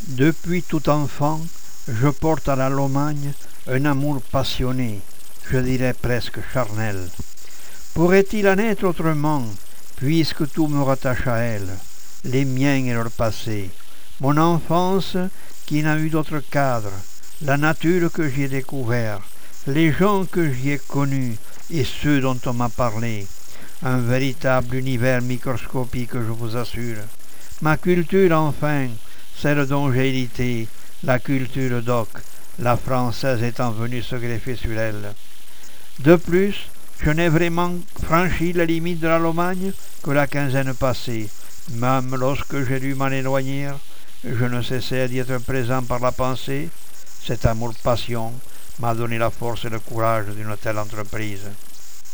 Depuis tout enfant, je porte à la Lomagne un amour passionné, je dirais presque charnel. Pourrait-il en être autrement, puisque tout me rattache à elle, les miens et leur passé, mon enfance qui n'a eu d'autre cadre, la nature que j'y ai découvert, les gens que j'y ai connus et ceux dont on m'a parlé, un véritable univers microscopique, je vous assure. Ma culture, enfin, celle dont j'ai hérité, la culture d'Oc, la française étant venue se greffer sur elle. De plus, je n'ai vraiment franchi la limite de la Lomagne que la quinzaine passée. Même lorsque j'ai dû m'en éloigner, je ne cessais d'y être présent par la pensée. Cet amour-passion m'a donné la force et le courage d'une telle entreprise.